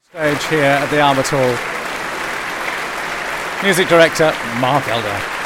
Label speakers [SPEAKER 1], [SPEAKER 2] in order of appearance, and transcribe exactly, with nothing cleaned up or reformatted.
[SPEAKER 1] Stage here at the Albert Hall. Music director Mark Elder.